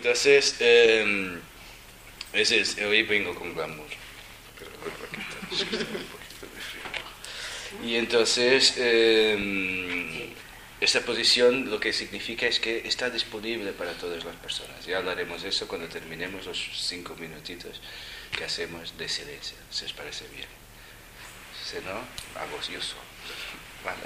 Entonces, hoy vengo con glamour. Pero voy a quitar un poquito de frío. Y entonces, esta posición lo que significa es que está disponible para todas las personas. Ya hablaremos de eso cuando terminemos los 5 minutitos que hacemos de silencio, si os parece bien. Si no, hago yo solo. ¿Vale?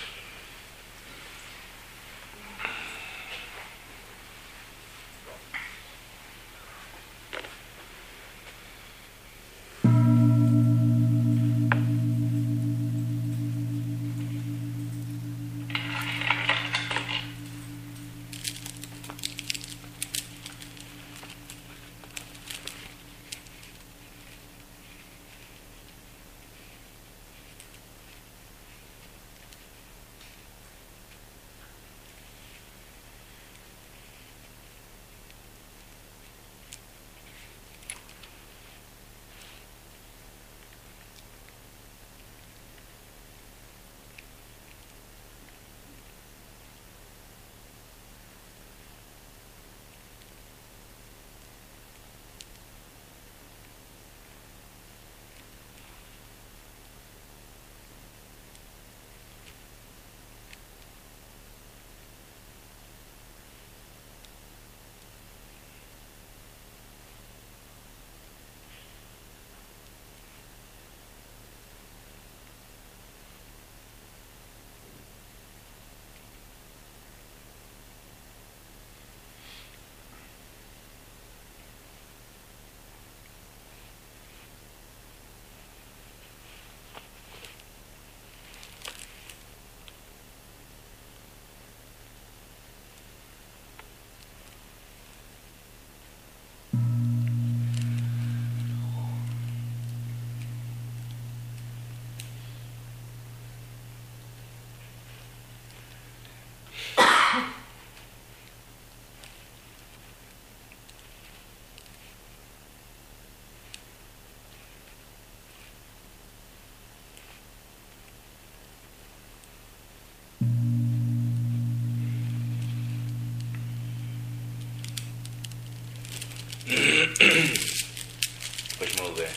Pues muy bien.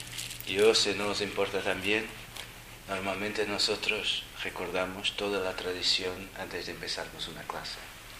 Yo, si no os importa también, normalmente nosotros recordamos toda la tradición antes de empezarnos una clase.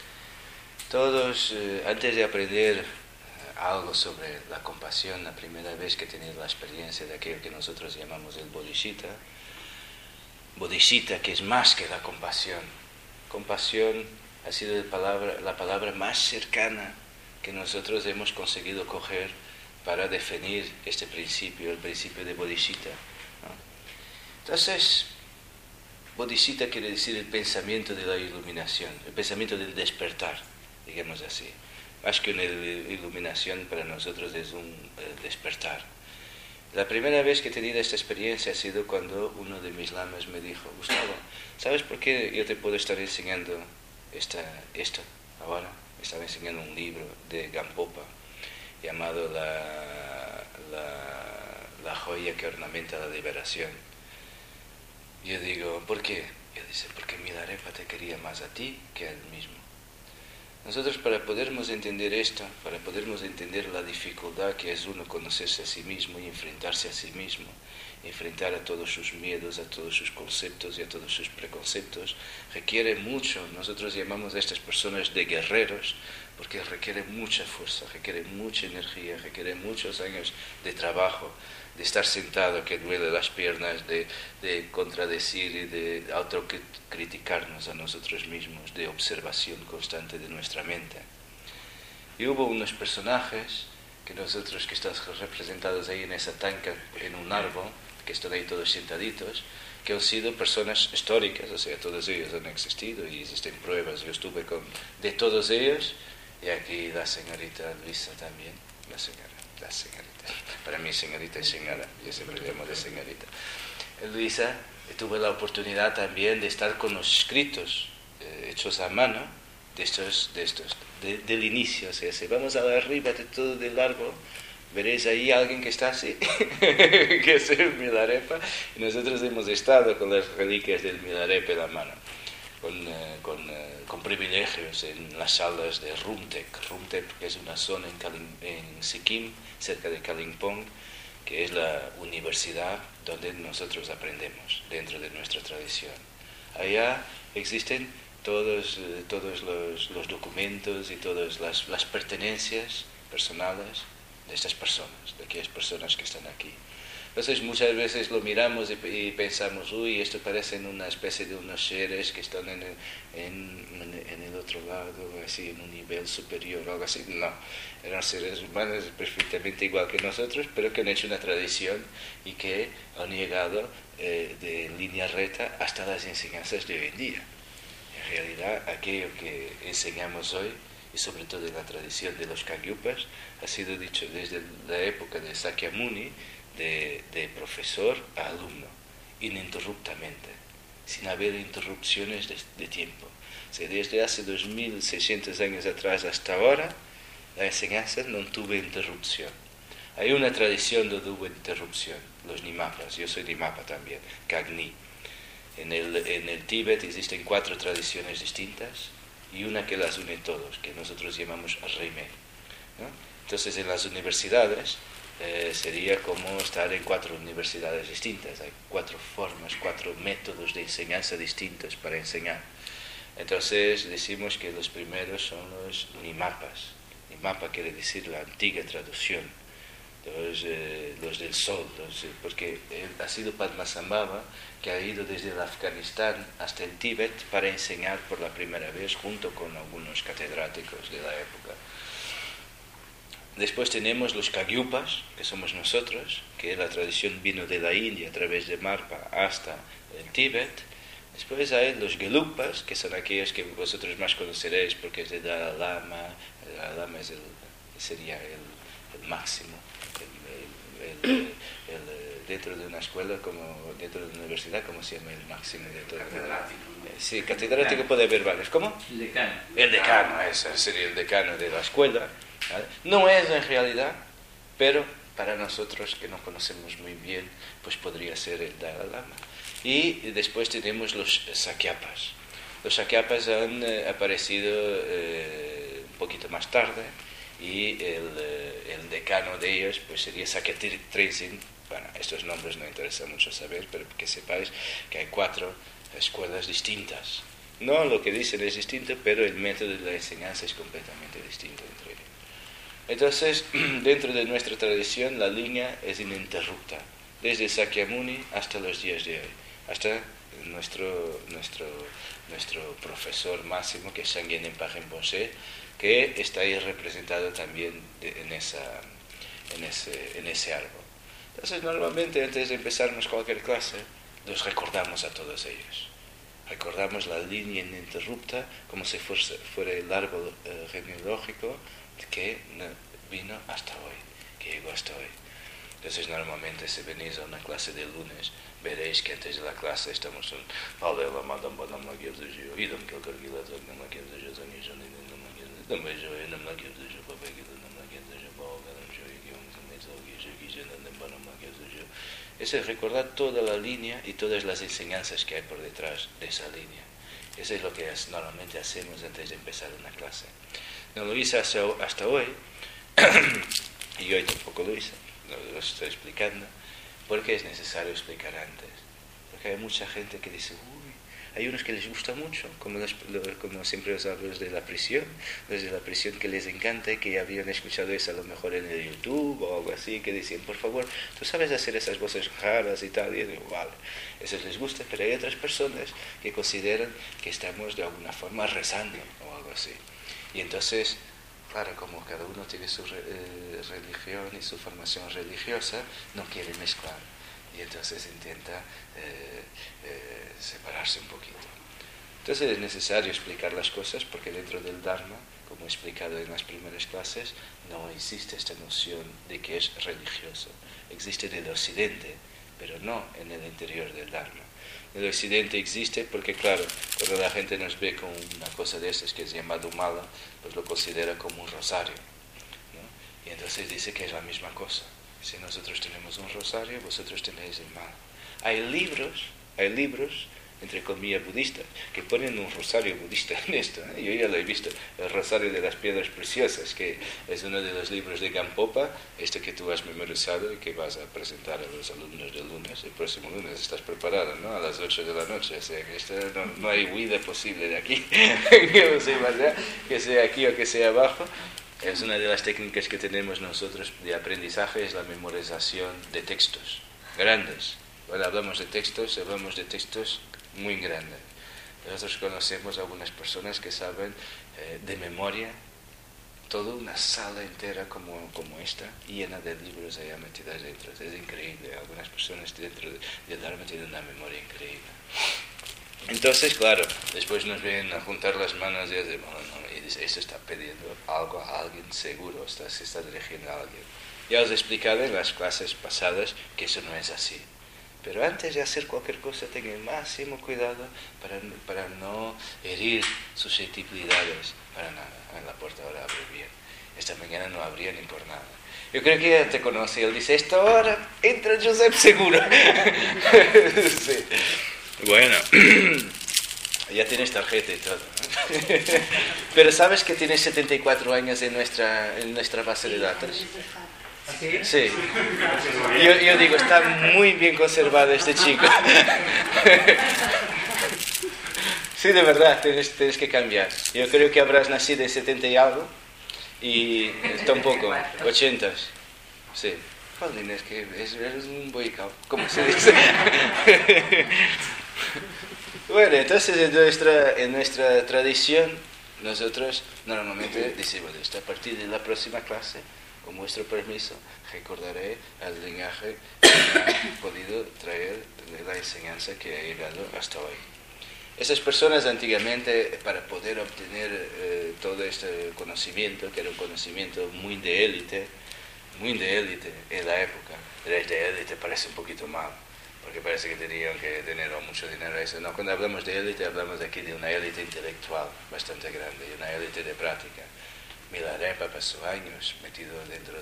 Todos, antes de aprender algo sobre la compasión, la primera vez que he tenido la experiencia de aquello que nosotros llamamos el bodhisattva, bodhisattva que es más que la compasión. Compasión ha sido la palabra más cercana que nosotros hemos conseguido coger para definir este principio, el principio de bodhisattva, ¿no? Entonces, bodhisattva quiere decir el pensamiento de la iluminación, el pensamiento del despertar, digamos así. Más que una iluminación, para nosotros es un despertar. La primera vez que he tenido esta experiencia ha sido cuando uno de mis lamas me dijo: Gustavo, ¿sabes por qué yo te puedo estar enseñando esto ahora? Me estaba enseñando un libro de Gampopa llamado la joya que ornamenta la liberación. Yo digo: ¿por qué? Él dice: porque Milarepa te quería más a ti que a él mismo. Nosotros, para podermos entender esto, para podermos entender la dificultad que es uno conocerse a sí mismo y enfrentarse a sí mismo, enfrentar a todos sus miedos, a todos sus conceptos y a todos sus preconceptos, requiere mucho. Nosotros llamamos a estas personas de guerreros, porque requiere mucha fuerza, requiere mucha energía, requiere muchos años de trabajo, de estar sentado que duele las piernas, de contradecir y de autocriticarnos a nosotros mismos, de observación constante de nuestra mente. Y hubo unos personajes que nosotros, que están representados ahí en esa tanca, en un árbol, que están ahí todos sentaditos, que han sido personas históricas, o sea, todos ellos han existido y existen pruebas. Yo estuve de todos ellos, y aquí la señorita Luisa también, la señorita. Para mí señorita es señora, yo siempre le llamo de señorita. Luisa, tuve la oportunidad también de estar con los escritos hechos a mano del inicio. O sea, si vamos a la arriba de todo del árbol, veréis ahí alguien que está así, que es el Milarepa, y nosotros hemos estado con las reliquias del Milarepa en la mano. con privilegios en las salas de Rumtek, que es una zona en Sikkim, cerca de Kalimpong, que es la universidad donde nosotros aprendemos dentro de nuestra tradición. Allá existen todos los documentos y todas las pertenencias personales de estas personas, de aquellas personas que están aquí. Entonces muchas veces lo miramos y pensamos, uy, esto parecen una especie de unos seres que están en el otro lado, así en un nivel superior o algo así. No, eran seres humanos perfectamente igual que nosotros, pero que han hecho una tradición y que han llegado de línea recta hasta las enseñanzas de hoy en día. En realidad, aquello que enseñamos hoy, y sobre todo en la tradición de los Kagyupas, ha sido dicho desde la época de Sakyamuni, de profesor a alumno, ininterruptamente, sin haber interrupciones de tiempo. O sea, desde hace 2600 años atrás hasta ahora, la enseñanza no tuvo interrupción. Hay una tradición donde hubo interrupción, los Nimapas. Yo soy Nimapa también, Kagni. En el Tíbet existen 4 tradiciones distintas y una que las une todos, que nosotros llamamos Reime, ¿no? Entonces, en las universidades sería como estar en 4 universidades distintas. Hay 4 formas, 4 métodos de enseñanza distintos para enseñar. Entonces decimos que los primeros son los Nimapas. Nimapa quiere decir la antigua traducción, los del sol, porque ha sido Padmasambhava que ha ido desde el Afganistán hasta el Tíbet para enseñar por la primera vez junto con algunos catedráticos de la época. Después tenemos los Kagyupas, que somos nosotros, que la tradición vino de la India a través de Marpa hasta el Tíbet. Después hay los Gelupas, que son aquellos que vosotros más conoceréis porque es de Dalai Lama. El Dalai Lama sería el máximo, dentro de una escuela, como dentro de una universidad, ¿cómo se llama el máximo de todo? Catedrático. Sí, catedrático puede haber varios. ¿Cómo? El decano. El decano, ese sería el decano de la escuela. ¿Vale? No es en realidad, pero para nosotros que no conocemos muy bien, pues podría ser el Dalai Lama. Y después tenemos los Sakyapas. Los Sakyapas han aparecido un poquito más tarde y el decano de ellos pues sería Sakyajit Tenzin. Bueno, estos nombres no interesa mucho saber, pero que sepáis que hay 4 escuelas distintas. No lo que dicen es distinto, pero el método de la enseñanza es completamente distinto entre ellos. Entonces, dentro de nuestra tradición, la línea es ininterrupta, desde Sakyamuni hasta los días de hoy, hasta nuestro profesor máximo, que es Sangye Nenpa Rinpoche, que está ahí representado también en ese árbol. Entonces, normalmente, antes de empezarnos cualquier clase, los recordamos a todos ellos. Recordamos la línea ininterrupta como si fuera el árbol genealógico que vino hasta hoy, que llegó hasta hoy. Entonces normalmente si venís a una clase de lunes veréis que antes de la clase estamos en es recordar toda la línea y todas las enseñanzas que hay por detrás de esa línea. Eso es lo que normalmente hacemos antes de empezar una clase. No lo hice hasta hoy, y hoy tampoco lo hice, lo estoy explicando, porque es necesario explicar antes. Porque hay mucha gente que dice, uy, hay unos que les gusta mucho, como siempre os hablo de la prisión, desde la prisión que les encanta y que habían escuchado eso a lo mejor en el YouTube o algo así, que decían, por favor, tú sabes hacer esas voces raras y tal, y yo digo, vale, eso les gusta, pero hay otras personas que consideran que estamos de alguna forma rezando o algo así. Y entonces, claro, como cada uno tiene su religión y su formación religiosa, no quiere mezclar. Y entonces intenta separarse un poquito. Entonces es necesario explicar las cosas porque dentro del Dharma, como he explicado en las primeras clases, no existe esta noción de que es religioso. Existe en el Occidente, pero no en el interior del Dharma. En el Occidente existe porque, claro, cuando la gente nos ve con una cosa de estas que es llamado mala, pues lo considera como un rosario, ¿no? Y entonces dice que es la misma cosa. Si nosotros tenemos un rosario, vosotros tenéis el mal. Hay libros entre comillas, budistas, que ponen un rosario budista en esto. Yo ya lo he visto, el Rosario de las Piedras Preciosas, que es uno de los libros de Gampopa, este que tú has memorizado y que vas a presentar a los alumnos del lunes. El próximo lunes estás preparado, ¿no? A las 8 de la noche. O sea, que no hay huida posible de aquí, que sea aquí o que sea abajo. Es una de las técnicas que tenemos nosotros de aprendizaje, es la memorización de textos grandes. Cuando hablamos de textos muy grandes. Nosotros conocemos algunas personas que saben de memoria toda una sala entera como esta, llena de libros allá metidas dentro. Es increíble. Algunas personas dentro de Dharma tienen una memoria increíble. Entonces, claro, después nos vienen a juntar las manos y decimos, y dice, esto está pidiendo algo a alguien seguro, se está dirigiendo a alguien. Ya os he explicado en las clases pasadas que eso no es así. Pero antes de hacer cualquier cosa, tengan el máximo cuidado para no herir susceptibilidades, para nada. La puerta ahora abre bien. Esta mañana no abría ni por nada. Yo creo que ya te conoce. Él dice, esta hora entra Josep seguro. Sí. Bueno, ya tienes tarjeta y todo, ¿no? Pero ¿sabes que tienes 74 años en nuestra base de datos? Sí. Yo digo, está muy bien conservado este chico. Sí, de verdad, tienes que cambiar. Yo creo que habrás nacido en 70 y algo, y tampoco, 80. Sí. Jolín, es que eres un boicao, ¿cómo se dice? Bueno, entonces en nuestra tradición, nosotros normalmente decimos esto: a partir de la próxima clase, con vuestro permiso, recordaré el linaje que ha podido traer de la enseñanza que ha llegado hasta hoy. Esas personas antiguamente, para poder obtener todo este conocimiento, que era un conocimiento muy de élite en la época, de élite parece un poquito mal, porque parece que tenían que tener mucho dinero. Eso. No, cuando hablamos de élite, hablamos aquí de una élite intelectual bastante grande, y una élite de práctica. Milarepa pasó años metido dentro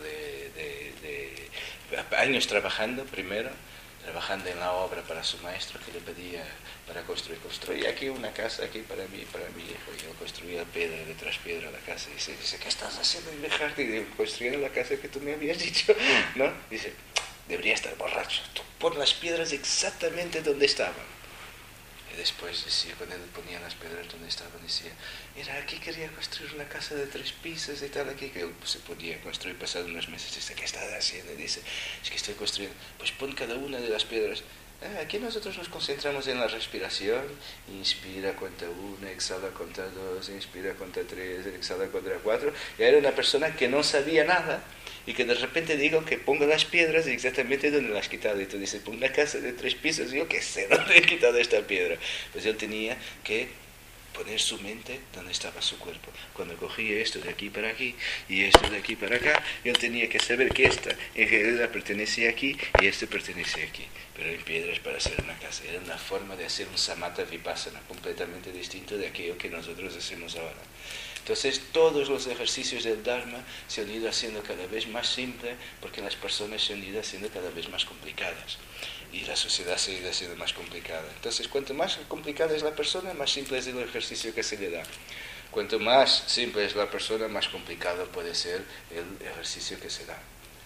años trabajando trabajando en la obra para su maestro, que le pedía para construir aquí una casa aquí para mí y para mi hijo. Y yo construía piedra detrás piedra la casa. Y dice, ¿qué estás haciendo en mi jardín? Y digo, construyendo la casa que tú me habías dicho, ¿no? Dice, debería estar borracho. Tú pon las piedras exactamente donde estaban. Y después decía, cuando él ponía las piedras donde estaban, decía, mira, aquí quería construir una casa de 3 pisos y tal, aquí que él se podía construir. Pasado unos meses, dice, ¿qué estás haciendo? Y dice, es que estoy construyendo. Pues pon cada una de las piedras. Aquí nosotros nos concentramos en la respiración. Inspira, cuenta 1, exhala, cuenta 2, inspira, cuenta 3, exhala, cuenta 4. Y era una persona que no sabía nada, y que de repente digo que ponga las piedras exactamente donde las has quitado. Y tú dices, pon una casa de 3 pisos. Y yo qué sé dónde he quitado esta piedra. Pues él tenía que poner su mente donde estaba su cuerpo. Cuando cogía esto de aquí para aquí y esto de aquí para acá, él tenía que saber que esta en realidad pertenece aquí y este pertenece aquí. Pero en piedras para hacer una casa. Era una forma de hacer un samatha vipassana completamente distinto de aquello que nosotros hacemos ahora. Entonces todos los ejercicios del Dharma se han ido haciendo cada vez más simples, porque las personas se han ido haciendo cada vez más complicadas y la sociedad se ha ido haciendo más complicada. Entonces cuanto más complicada es la persona, más simple es el ejercicio que se le da. Cuanto más simple es la persona, más complicado puede ser el ejercicio que se da.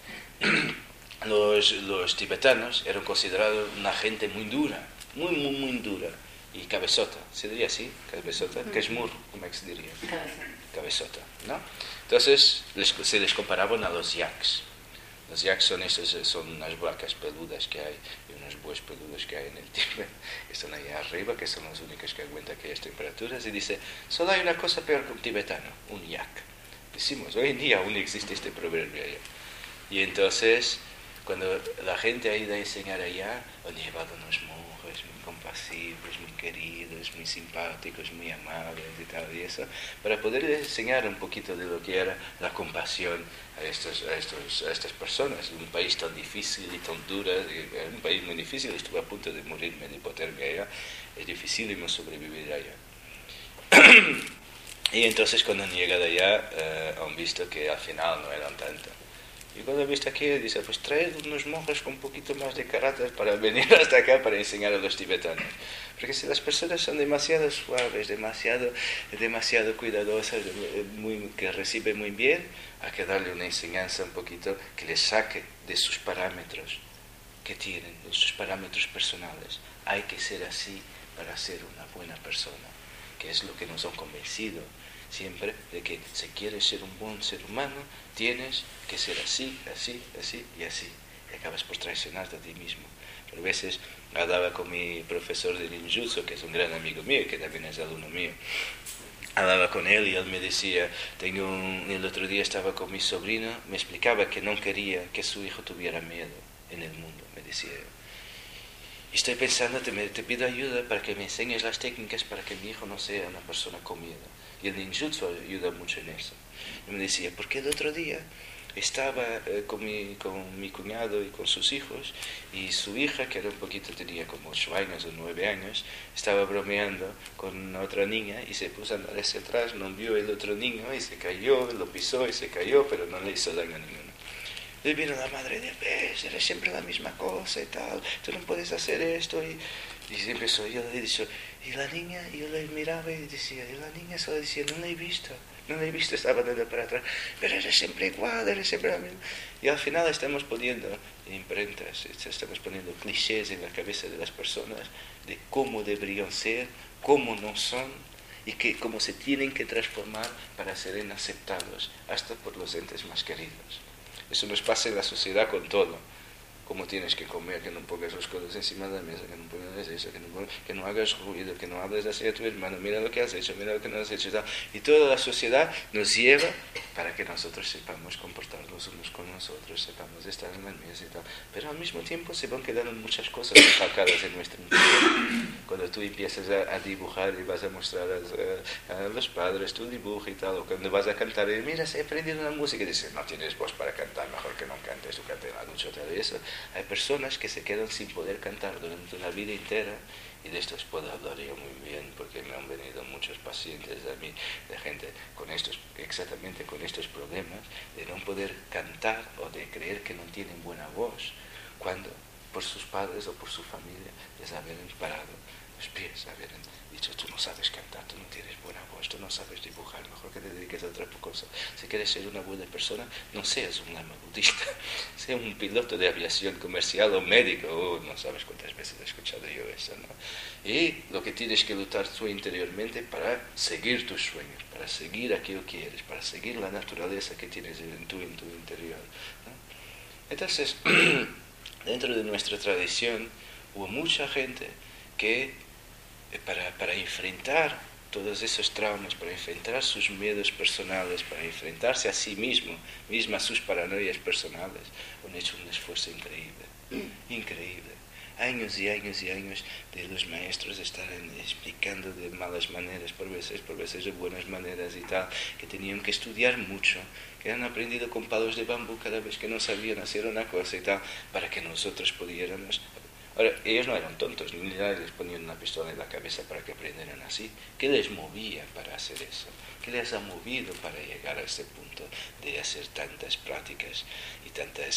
Los tibetanos eran considerados una gente muy dura, muy dura. Y cabezota, ¿se diría así? Cabezota, Kashmur, como se diría. Cabezota, ¿no? Entonces se les comparaban a los yaks. Los yaks son unas vacas peludas que hay, y unos bueyes peludos que hay en el Tíbet, que están ahí arriba, que son los únicos que aguantan aquellas temperaturas. Y dice, solo hay una cosa peor que un tibetano, un yak. Decimos, hoy en día aún existe este proverbio allá. Y entonces, cuando la gente ha ido a enseñar allá, han llevado unos monjes muy compasivos, muy queridos, muy simpáticos, muy amables y tal, y eso, para poder enseñar un poquito de lo que era la compasión a estas personas. Un país tan difícil y tan duro, un país muy difícil, estuve a punto de morirme de hipotermia allá, es dificilísimo sobrevivir allá. Y entonces cuando han llegado allá, han visto que al final no eran tanto. Y cuando he visto aquí, dice, pues traed unos monjes con un poquito más de carácter para venir hasta acá para enseñar a los tibetanos. Porque si las personas son demasiado suaves, demasiado cuidadosas, que reciben muy bien, hay que darle una enseñanza un poquito que les saque de sus parámetros que tienen, de sus parámetros personales. Hay que ser así para ser una buena persona, que es lo que nos han convencido siempre, de que si quieres ser un buen ser humano, tienes que ser así, así, así y así. Y acabas por traicionarte a ti mismo. Pero a veces hablaba con mi profesor de ninjutsu, que es un gran amigo mío, que también es alumno mío. Hablaba con él y él me decía, el otro día estaba con mi sobrino, me explicaba que no quería que su hijo tuviera miedo en el mundo, me decía. Estoy pensando, te pido ayuda para que me enseñes las técnicas para que mi hijo no sea una persona con miedo. Y el ninjutsu ayuda mucho en eso. Y me decía, porque el otro día estaba con mi cuñado y con sus hijos, y su hija, que era un poquito, tenía como 8 años o 9 años, estaba bromeando con otra niña y se puso a andar hacia atrás, no vio el otro niño y se cayó, lo pisó y se cayó, pero no le hizo daño a ninguno. Y vino la madre de, ves, eres siempre la misma cosa y tal, tú no puedes hacer esto. Y empezó, yo le he dicho, y la niña, yo le miraba y decía, y la niña solo decía, no la he visto, estaba dando para atrás, pero eres siempre igual, eres siempre la misma. Y al final estamos poniendo imprentas, estamos poniendo clichés en la cabeza de las personas de cómo deberían ser, cómo no son, y cómo se tienen que transformar para ser aceptados, hasta por los entes más queridos. Eso nos pasa en la sociedad con todo. Cómo tienes que comer, que no pongas los codos encima de la mesa, que no pongas eso, que no hagas ruido, que no hables así a tu hermano, mira lo que has hecho, mira lo que no has hecho y tal. Y toda la sociedad nos lleva para que nosotros sepamos comportarnos unos con nosotros, sepamos estar en la mesa y tal. Pero al mismo tiempo se van quedando muchas cosas recalcadas en nuestro interior. Cuando tú empiezas a dibujar y vas a mostrar a los padres tu dibujo y tal, o cuando vas a cantar y mira, he aprendido una música y dices, no tienes voz para cantar, mejor que no cantes, tú cantas la ducha, tal y eso. Hay personas que se quedan sin poder cantar durante una vida entera, y de esto os puedo hablar yo muy bien, porque me han venido muchos pacientes a mí, de gente exactamente con estos problemas, de no poder cantar o de creer que no tienen buena voz, cuando por sus padres o por su familia les habían parado los pies, habían dicho, tú no sabes cantar, tú no tienes buena voz, tú no sabes dibujar, mejor que te dediques a otra cosa. Si quieres ser una buena persona, no seas un lama budista, sea un piloto de aviación comercial o médico. No sabes cuántas veces he escuchado yo eso, ¿no? Y lo que tienes que luchar tú interiormente para seguir tus sueños, para seguir aquello que quieres, para seguir la naturaleza que tienes en tu interior, ¿no? Entonces, dentro de nuestra tradición hubo mucha gente que para enfrentar todos esos traumas, para enfrentar sus miedos personales, para enfrentarse a sí misma sus paranoias personales, han hecho un esfuerzo increíble. Años y años y años de los maestros estar explicando de malas maneras, por veces de buenas maneras y tal, que tenían que estudiar mucho, que han aprendido con palos de bambú cada vez que no sabían hacer una cosa y tal, para que nosotros pudiéramos. Ahora, ellos no eran tontos, ni les ponían una pistola en la cabeza para que aprendieran así. ¿Qué les movía para hacer eso? ¿Qué les ha movido para llegar a este punto de hacer tantas prácticas y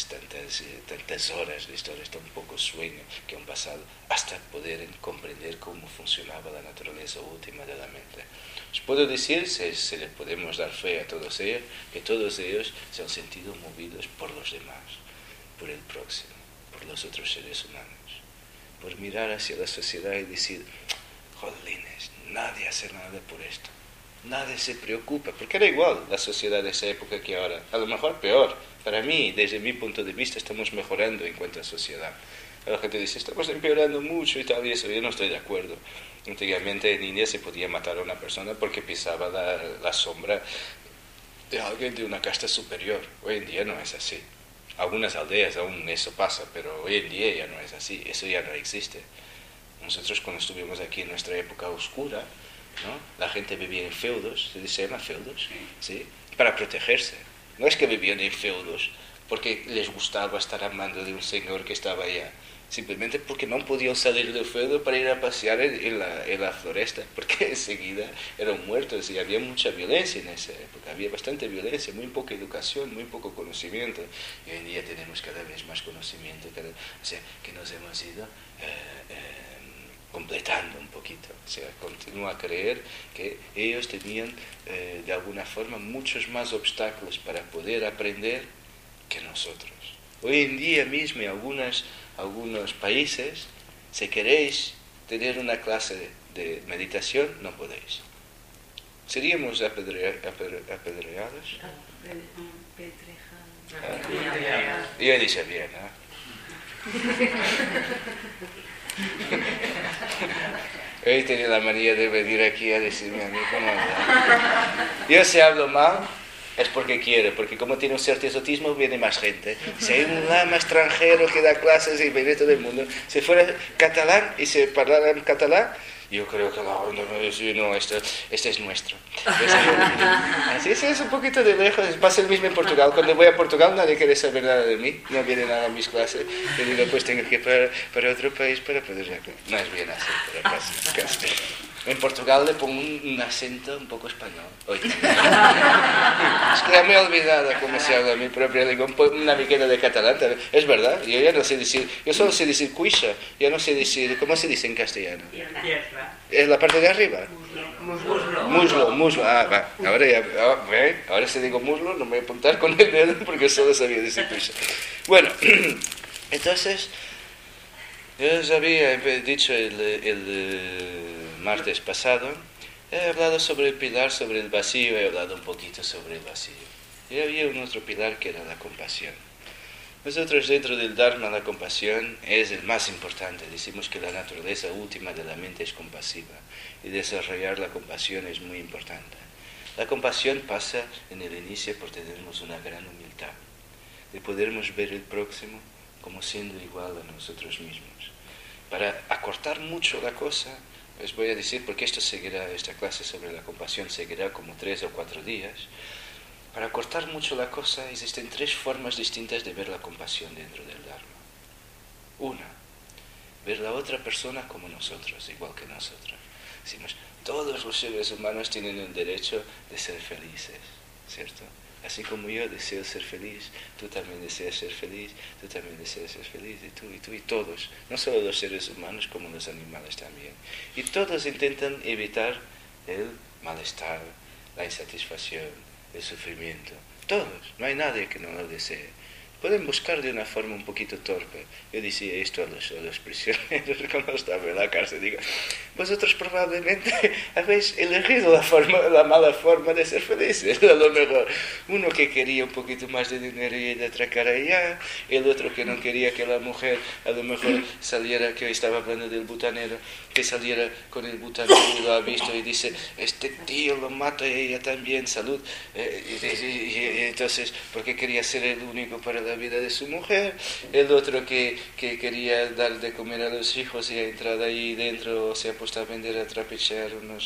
tantas horas de historia, tan poco sueño que han pasado, hasta poder comprender cómo funcionaba la naturaleza última de la mente? Os puedo decir, si le podemos dar fe a todos ellos, que todos ellos se han sentido movidos por los demás, por el próximo, por los otros seres humanos, por mirar hacia la sociedad y decir, jolines, nadie hace nada por esto, nadie se preocupa, porque era igual la sociedad de esa época que ahora, a lo mejor peor. Para mí, desde mi punto de vista, estamos mejorando en cuanto a sociedad. La gente dice, estamos empeorando mucho y tal, y eso yo no estoy de acuerdo. Antiguamente en India se podía matar a una persona porque pisaba la sombra de alguien de una casta superior. Hoy en día no es así. Algunas aldeas aún eso pasa, pero hoy en día ya no es así, eso ya no existe. Nosotros cuando estuvimos aquí en nuestra época oscura, ¿no? La gente vivía en feudos, ¿se llama feudos? ¿Sí? Para protegerse. No es que vivían en feudos porque les gustaba estar amando de un señor que estaba allá, simplemente porque no podían salir del feudo para ir a pasear en la floresta, porque enseguida eran muertos y había mucha violencia en esa época, había bastante violencia, muy poca educación, muy poco conocimiento. Y hoy en día tenemos cada vez más conocimiento, o sea, que nos hemos ido completando un poquito, o sea, continúo a creer que ellos tenían de alguna forma muchos más obstáculos para poder aprender que nosotros. Hoy en día mismo en algunos países, si queréis tener una clase de meditación, no podéis. ¿Seríamos apedreados? Yo dije bien, Hoy tenía la manía de venir aquí a decirme a mí cómo hablar. Yo si hablo mal, es porque quiere, porque como tiene un cierto exotismo viene más gente. Si hay un lama extranjero que da clases y viene todo el mundo, si fuera catalán y se hablara en catalán, yo creo que no, este es nuestro. Así es un poquito de lejos, pasa el mismo en Portugal. Cuando voy a Portugal nadie quiere saber nada de mí, no viene nada a mis clases. Yo digo, pues tengo que ir para otro país para poder... No es bien así, pero casi. En Portugal le pongo un acento un poco español. Hoy es que ya me he olvidado cómo se habla mi propia lengua, una miqueta de catalán. Es verdad, yo ya no sé decir, yo solo sé decir cuixa, ya no sé decir, ¿cómo se dice en castellano? Es la parte de arriba. Muslo. Ah, va. Ahora si digo muslo, no me voy a apuntar con el dedo porque solo sabía decir cuixa. Bueno, entonces, yo os había dicho el martes pasado, he hablado sobre el pilar, sobre el vacío, he hablado un poquito sobre el vacío. Y había un otro pilar que era la compasión. Nosotros dentro del Dharma la compasión es el más importante. Decimos que la naturaleza última de la mente es compasiva y desarrollar la compasión es muy importante. La compasión pasa en el inicio por tenernos una gran humildad, de podernos ver el próximo como siendo igual a nosotros mismos. Para acortar mucho la cosa, les voy a decir, porque esta clase sobre la compasión seguirá como 3 o 4 días. Para cortar mucho la cosa, existen 3 formas distintas de ver la compasión dentro del Dharma. Una, ver la otra persona como nosotros, igual que nosotros. Decimos, todos los seres humanos tienen el derecho de ser felices, ¿cierto? Así como yo deseo ser feliz, tú también deseas ser feliz, tú también deseas ser feliz, y tú, y todos. No solo los seres humanos, como los animales también. Y todos intentan evitar el malestar, la insatisfacción, el sufrimiento. Todos, no hay nadie que no lo desee. Pueden buscar de una forma un poquito torpe. Yo decía esto a los prisioneros cuando estaba en la cárcel. Digo, vosotros probablemente habéis elegido la mala forma de ser felices. A lo mejor uno que quería un poquito más de dinero y de atracar allá, el otro que no quería que la mujer a lo mejor saliera, que estaba hablando del butanero, que saliera con el butanero y lo ha visto y dice, este tío lo mata y ella también, salud. Y entonces, porque quería ser el único para la vida de su mujer, el otro que quería dar de comer a los hijos y ha entrado ahí dentro, se ha puesto a vender, a trapichear unas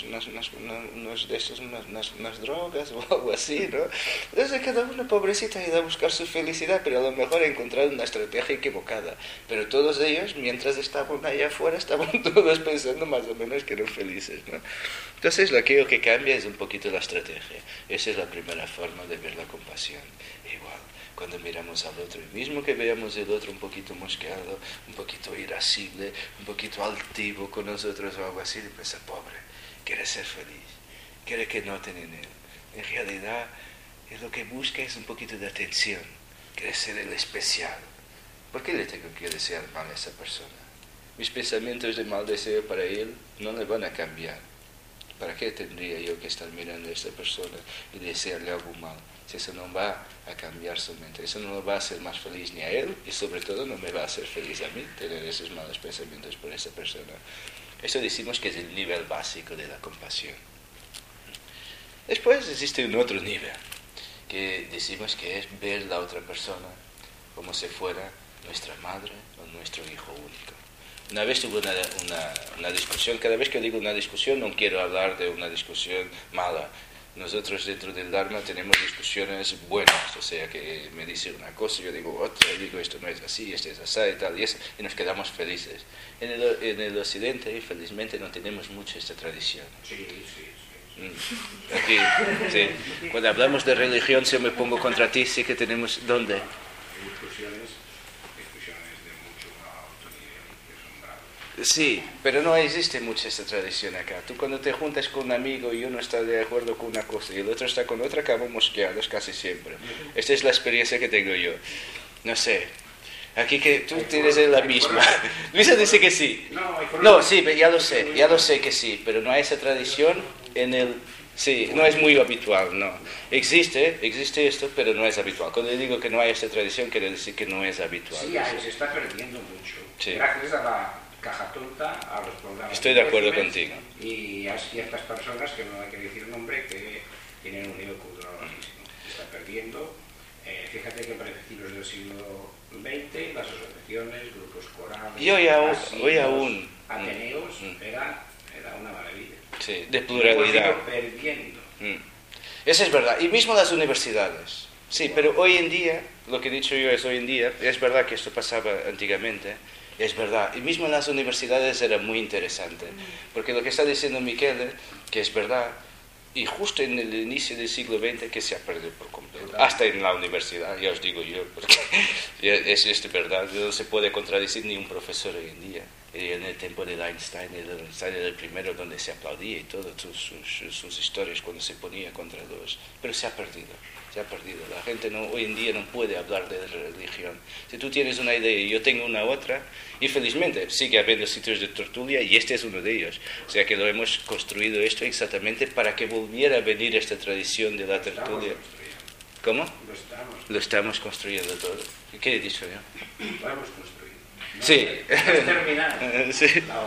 drogas o algo así, ¿no? Entonces cada uno pobrecita ha ido a buscar su felicidad, pero a lo mejor ha encontrado una estrategia equivocada. Pero todos ellos, mientras estaban allá afuera, estaban todos pensando más o menos que eran felices, ¿no? Entonces lo que cambia es un poquito la estrategia. Esa es la primera forma de ver la compasión. Igual, cuando miramos al otro, y mismo que veamos el otro un poquito mosqueado, un poquito irascible, un poquito altivo con nosotros o algo así, pues pobre, quiere ser feliz, quiere que noten en él. En realidad, lo que busca es un poquito de atención, quiere ser el especial. ¿Por qué le tengo que desear mal a esa persona? Mis pensamientos de mal deseo para él no le van a cambiar. ¿Para qué tendría yo que estar mirando a esta persona y desearle algo mal? Si eso no va a cambiar su mente, eso no lo va a hacer más feliz ni a él y sobre todo no me va a hacer feliz a mí tener esos malos pensamientos por esa persona. Eso decimos que es el nivel básico de la compasión. Después existe un otro nivel que decimos que es ver la otra persona como si fuera nuestra madre o nuestro hijo único. Una vez tuve una discusión, cada vez que digo una discusión no quiero hablar de una discusión mala, nosotros dentro del Dharma tenemos discusiones buenas, o sea, que me dice una cosa, yo digo otra, y digo esto no es así, esto es así y tal, y nos quedamos felices. En el Occidente, infelizmente, no tenemos mucho esta tradición. Sí. Aquí, sí. Cuando hablamos de religión, si yo me pongo contra ti, sí que tenemos... ¿Dónde? Discusiones de mucho alto nivel, que son bravas. Sí, pero no existe mucha esta tradición acá. Tú cuando te juntas con un amigo y uno está de acuerdo con una cosa y el otro está con otra, acabamos mosqueados casi siempre. Esta es la experiencia que tengo yo. No sé. Aquí que tú tienes la misma. Luisa dice que sí. No, sí, ya lo sé que sí, pero no hay esa tradición en el... Sí, no es muy habitual, no. Existe esto, pero no es habitual. Cuando digo que no hay esta tradición, quiere decir que no es habitual. Sí, se está perdiendo mucho. Sí. Gracias a la caja tonta, a los programas. Estoy de acuerdo contigo. Y a ciertas personas, que no hay que decir nombre, que tienen un nivel cultural bajísimo. Se está perdiendo. Fíjate que para principios del siglo XX, las asociaciones, grupos corales, y hoy aún ateneos, era una maravilla. Sí, de pluralidad. Perdiendo. Eso es verdad. Y mismo las universidades. Sí, pero hoy en día, lo que he dicho yo es hoy en día, es verdad que esto pasaba antiguamente, es verdad. Y mismo en las universidades era muy interesante. Porque lo que está diciendo Michele, que es verdad, y justo en el inicio del siglo XX que se ha perdido por completo. Hasta en la universidad, ya os digo yo, porque es verdad, no se puede contradecir ni un profesor hoy en día. En el tiempo de Einstein era el primero donde se aplaudía y todas sus historias cuando se ponía contra los... Pero se ha perdido. La gente hoy en día no puede hablar de religión. Si tú tienes una idea y yo tengo una otra, infelizmente sigue habiendo sitios de tertulia y este es uno de ellos. O sea que lo hemos construido esto exactamente para que volviera a venir esta tradición de la tertulia. ¿Cómo? Lo estamos construyendo todo. ¿Qué he dicho yo? Lo hemos construido. Sí. Terminar sí. la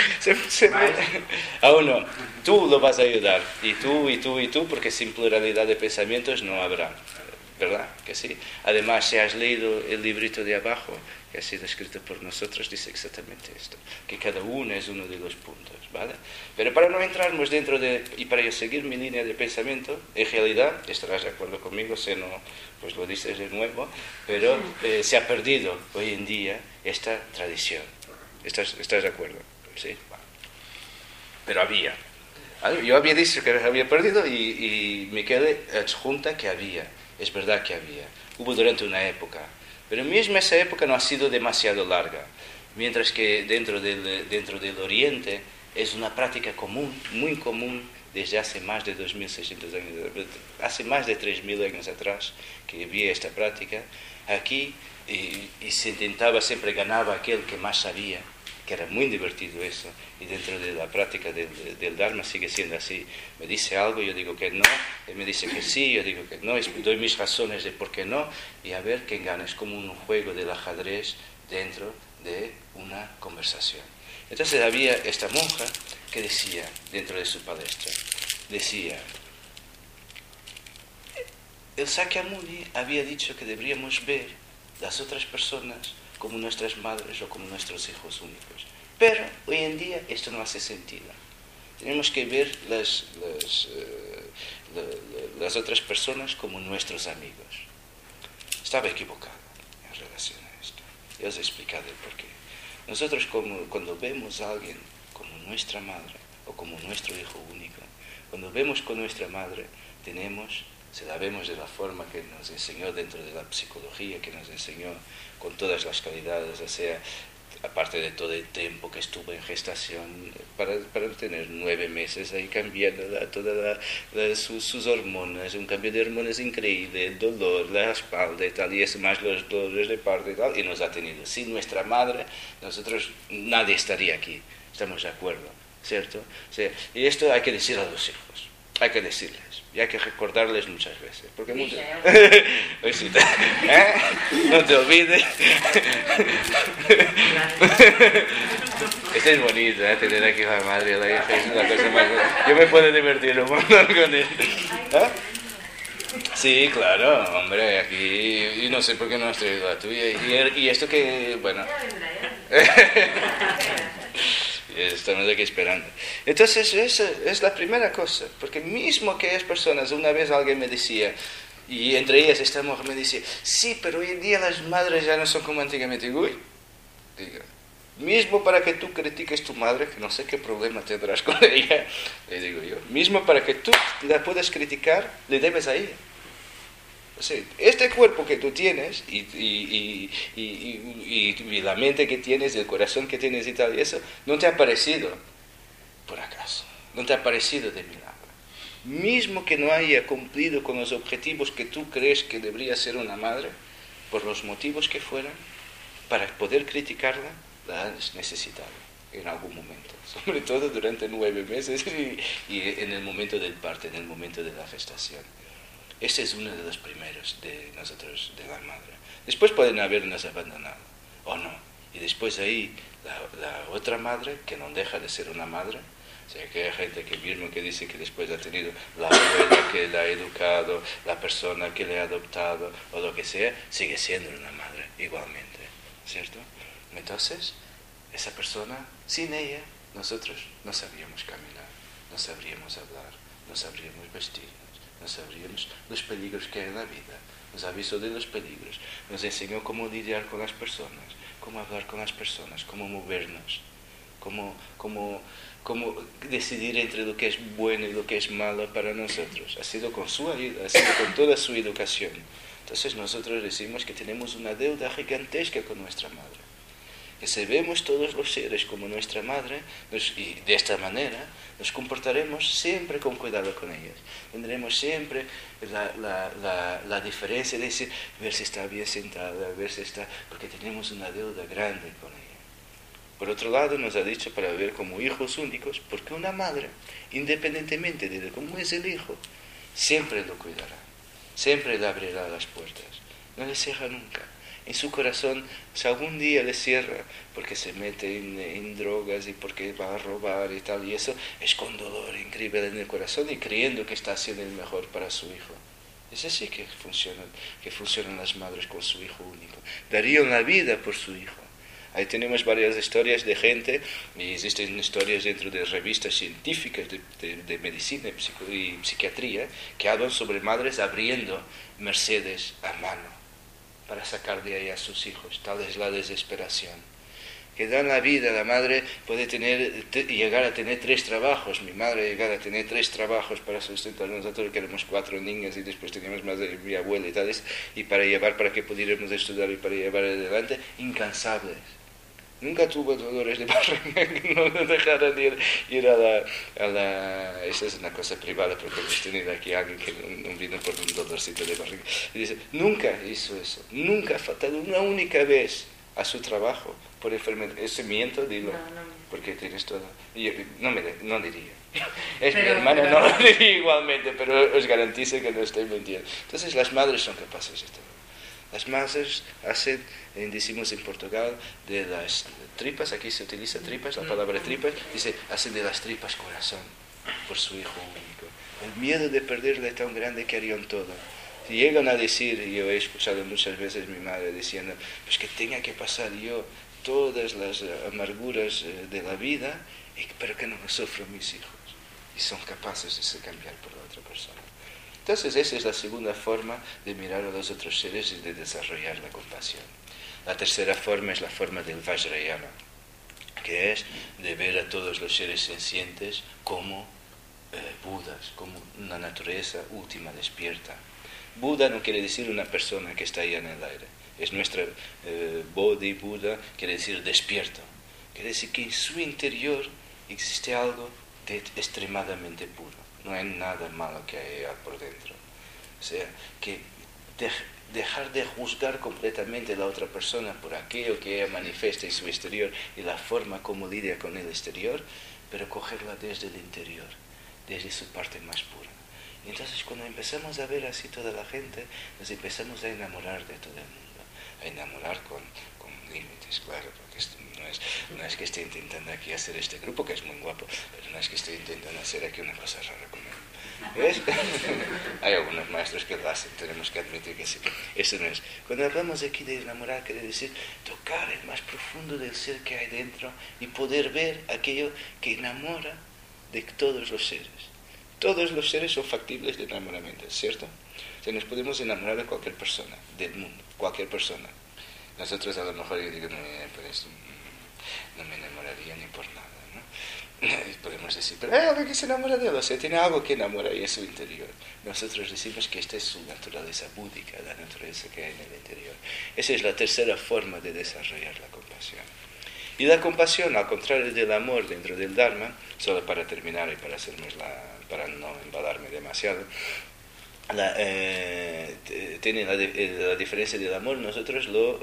obra. Aún no. Tú lo vas a ayudar. Y tú, porque sin pluralidad de pensamientos no habrá. ¿Verdad? Que sí. Además, si has leído el librito de abajo, que ha sido escrito por nosotros, dice exactamente esto. Que cada uno es uno de los puntos. ¿Vale? Pero para no entrarnos dentro de... Y para yo seguir mi línea de pensamiento, en realidad, estarás de acuerdo conmigo, si no, pues lo dices de nuevo, pero se ha perdido hoy en día esta tradición. ¿Estás de acuerdo? Sí. Pero había. Yo había dicho que había perdido y Michele adjunta que había. Es verdad que había. Hubo durante una época. Pero mismo esa época no ha sido demasiado larga. Mientras que dentro del Oriente es una práctica común, muy común, desde hace más de 2.600 años, hace más de 3.000 años atrás que había esta práctica. Aquí y se intentaba, siempre ganaba aquel que más sabía, que era muy divertido eso, y dentro de la práctica del Dharma sigue siendo así. Me dice algo, yo digo que no, él me dice que sí, yo digo que no, doy mis razones de por qué no, y a ver quién gana. Es como un juego del ajedrez dentro de una conversación. Entonces había esta monja que decía, dentro de su palestra, decía, el Sakyamuni había dicho que deberíamos ver las otras personas como nuestras madres o como nuestros hijos únicos. Pero hoy en día esto no hace sentido. Tenemos que ver las otras personas como nuestros amigos. Estaba equivocado en relación a esto. Ya os he explicado el porqué. Nosotros cuando vemos a alguien como nuestra madre o como nuestro hijo único, cuando vemos con nuestra madre, se la vemos de la forma que nos enseñó dentro de la psicología, que nos enseñó con todas las calidades, o sea, aparte de todo el tiempo que estuvo en gestación, para tener 9 meses ahí cambiando todas sus hormonas, un cambio de hormonas increíble, el dolor, la espalda y tal, y eso más los dolores de parto y tal, y nos ha tenido. Sin nuestra madre, nosotros nadie estaría aquí, estamos de acuerdo, ¿cierto? O sea, y esto hay que decir a los hijos, hay que decirles. Y hay que recordarles muchas veces. Porque no te olvides. Esto es bonito, tener aquí a la madre y a la hija. Es una cosa más bonita. Yo me puedo divertir un montón con él. Sí, claro, hombre, aquí... Y no sé por qué no has traído la tuya. Y esto que, bueno... estamos aquí esperando. Entonces, esa es la primera cosa, porque mismo aquellas personas, una vez alguien me decía, y entre ellas esta mujer me decía, sí, pero hoy en día las madres ya no son como antiguamente. Digo, mismo para que tú critiques tu madre, que no sé qué problema tendrás con ella, le digo yo, mismo para que tú la puedas criticar, le debes a ella. O sea, este cuerpo que tú tienes y la mente que tienes, el corazón que tienes y tal, y eso, no te ha parecido por acaso, no te ha parecido de milagro. Mismo que no haya cumplido con los objetivos que tú crees que debería ser una madre, por los motivos que fueran, para poder criticarla, la has necesitado en algún momento, sobre todo durante 9 meses y en el momento del parto, en el momento de la gestación. Ese es uno de los primeros de nosotros, de la madre. Después pueden habernos abandonado, o no. Y después ahí, la otra madre, que no deja de ser una madre. O sea, que hay gente que mismo que dice que después ha tenido la abuela que la ha educado, la persona que le ha adoptado, o lo que sea, sigue siendo una madre, igualmente. ¿Cierto? Entonces, esa persona, sin ella, nosotros no sabríamos caminar, no sabríamos hablar, no sabríamos vestirnos, no sabríamos los peligros que hay en la vida, nos avisó de los peligros, nos enseñó cómo lidiar con las personas, cómo hablar con las personas, cómo movernos, cómo decidir entre lo que es bueno y lo que es malo para nosotros. Ha sido con su ayuda, ha sido con toda su educación. Entonces nosotros decimos que tenemos una deuda gigantesca con nuestra madre. Que si vemos todos los seres como nuestra madre, y de esta manera nos comportaremos siempre con cuidado con ellas. Tendremos siempre la diferencia de decir, ver si está bien sentada, ver si está... porque tenemos una deuda grande con ella. Por otro lado, nos ha dicho para ver como hijos únicos, porque una madre, independientemente de cómo es el hijo, siempre lo cuidará, siempre le abrirá las puertas, no le cierra nunca. En su corazón, si algún día le cierra porque se mete en drogas y porque va a robar y tal, y eso es con dolor increíble en el corazón y creyendo que está haciendo el mejor para su hijo. Es así que funcionan las madres con su hijo único. Darían la vida por su hijo. Ahí tenemos varias historias de gente, y existen historias dentro de revistas científicas de medicina y psiquiatría, que hablan sobre madres abriendo Mercedes a mano para sacar de ahí a sus hijos. Tal es la desesperación. Que dan la vida, la madre puede llegar a tener 3 trabajos, mi madre llegar a tener 3 trabajos para sustentar, nosotros que éramos 4 niñas y después teníamos más de mi abuela y tales, y para que pudiéramos estudiar y para llevar adelante, incansables. Nunca tuvo dolores de barriga que no dejaran ir a la... Esa es una cosa privada porque hemos tenido aquí a alguien que no vino por un dolorcito de barriga. Y dice, nunca hizo eso, nunca ha faltado una única vez a su trabajo por enfermedad. Ese miento, dilo, no. Porque tienes todo. Yo, no diría. Es mi hermana, no lo diría igualmente, pero os garantizo que no estoy mintiendo. Entonces las madres son capaces de todo. Las madres hacen, decimos en Portugal, de las tripas, aquí se utiliza tripas, la palabra tripas, dice, hacen de las tripas corazón por su hijo único. El miedo de perderle es tan grande que harían todo. Si llegan a decir, y yo he escuchado muchas veces a mi madre diciendo, pues que tenga que pasar yo todas las amarguras de la vida, pero que no lo sufran mis hijos. Y son capaces de cambiar por la otra persona. Entonces esa es la segunda forma de mirar a los otros seres y de desarrollar la compasión. La tercera forma es la forma del Vajrayana, que es de ver a todos los seres sencientes como Budas, como una naturaleza última despierta. Buda no quiere decir una persona que está ahí en el aire. Es nuestra Bodhi, Buda, quiere decir despierto. Quiere decir que en su interior existe algo extremadamente puro. No hay nada malo que haya por dentro. O sea, que dejar de juzgar completamente a la otra persona por aquello que ella manifiesta en su exterior y la forma como lidia con el exterior, pero cogerla desde el interior, desde su parte más pura. Y entonces cuando empezamos a ver así toda la gente, nos empezamos a enamorar de todo el mundo, a enamorar con límites, claro, porque no es que esté intentando aquí hacer este grupo, que es muy guapo, pero no es que esté intentando hacer aquí una cosa rara con él. ¿Ves? Hay algunos maestros que lo hacen, tenemos que admitir que sí. Eso no es. Cuando hablamos aquí de enamorar, quiere decir tocar el más profundo del ser que hay dentro y poder ver aquello que enamora de todos los seres. Todos los seres son factibles de enamoramiento, ¿cierto? O sea, nos podemos enamorar de cualquier persona, del mundo, cualquier persona. Nosotros a lo mejor yo digo, no me enamoraría ni por nada, ¿no? Podemos decir, pero hay alguien que se enamora de él, o sea, tiene algo que enamora y es su interior. Nosotros decimos que esta es su naturaleza búdica, la naturaleza que hay en el interior. Esa es la tercera forma de desarrollar la compasión. Y la compasión, al contrario del amor dentro del Dharma, solo para terminar y para no embalarme demasiado, tiene la diferencia del amor. Nosotros lo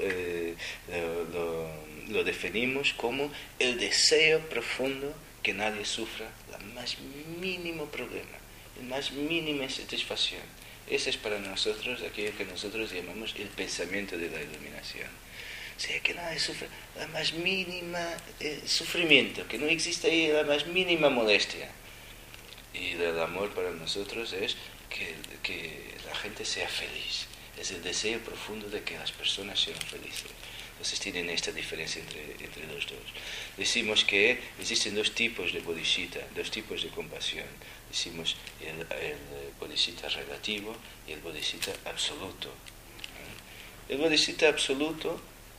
definimos como el deseo profundo que nadie sufra el más mínimo problema, la más mínima insatisfacción. Ese es para nosotros aquello que nosotros llamamos el pensamiento de la iluminación. O sea, que nadie sufra la más mínima sufrimiento, que no exista ahí la más mínima molestia. Y el amor para nosotros es que la gente sea feliz. Es el deseo profundo de que las personas sean felices. Entonces tienen esta diferencia entre los dos. Decimos que existen dos tipos de bodhisattva, dos tipos de compasión. Decimos el bodhisattva relativo y el bodhisattva absoluto. El bodhisattva absoluto